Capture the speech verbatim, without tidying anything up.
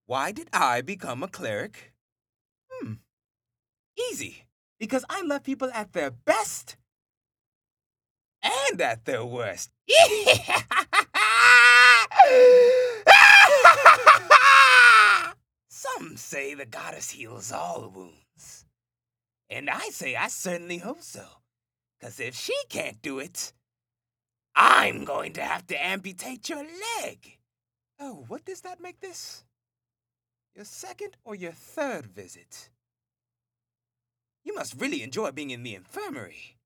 Why did I become a cleric? Hmm, easy. Because I love people at their best and at their worst. Some say the goddess heals all wounds. And I say I certainly hope so. Because if she can't do it, I'm going to have to amputate your leg. Oh, what does that make this? Your second or your third visit? You must really enjoy being in the infirmary.